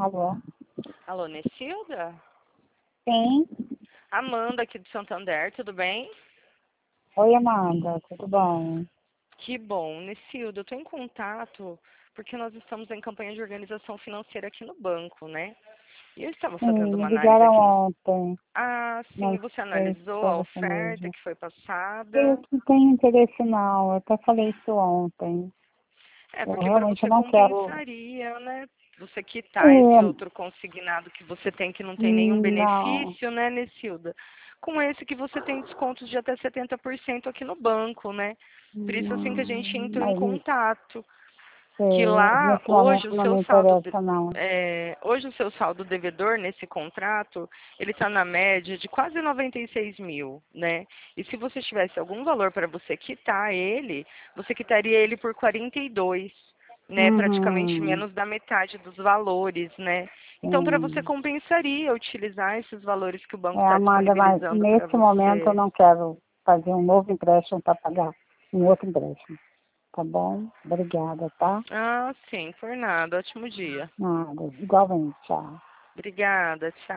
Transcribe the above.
Alô? Alô, Nessilda? Sim. Amanda aqui do Santander, tudo bem? Oi, Amanda, tudo bom? Que bom. Nessilda, eu estou em contato porque nós estamos em campanha de organização financeira aqui no banco, né? E eu estava Sim, fazendo me uma análise ligaram aqui no... ontem. Ah, sim, Não você sei se analisou foi a você oferta mesmo. que foi Eu passada? não tenho interesse não, eu até falei isso ontem. É, Eu porque para realmente você não quero. compensaria, né? Você quitar esse É, outro consignado que você tem que não tem nenhum não. benefício, né, Nessilda? Com esse que você tem descontos de até 70% aqui no banco, né? Por isso assim que a gente entrou em Mas contato. Que lá, nesse momento não me interessa não. hoje o seu saldo devedor nesse contrato, ele está na média de quase 96 mil, né? E se você tivesse algum valor para você quitar ele, você quitaria ele por 42, né? Praticamente Uhum, menos da metade dos valores, né? Então, para você sim. compensaria utilizar esses valores que o banco está Amanda, mas disponibilizando para nesse momento eu você. não quero fazer um novo empréstimo para pagar um outro empréstimo. Tá bom? Obrigada, tá? Ah, sim, por nada. Ótimo dia. Nada. Igualmente, tchau. Obrigada, tchau.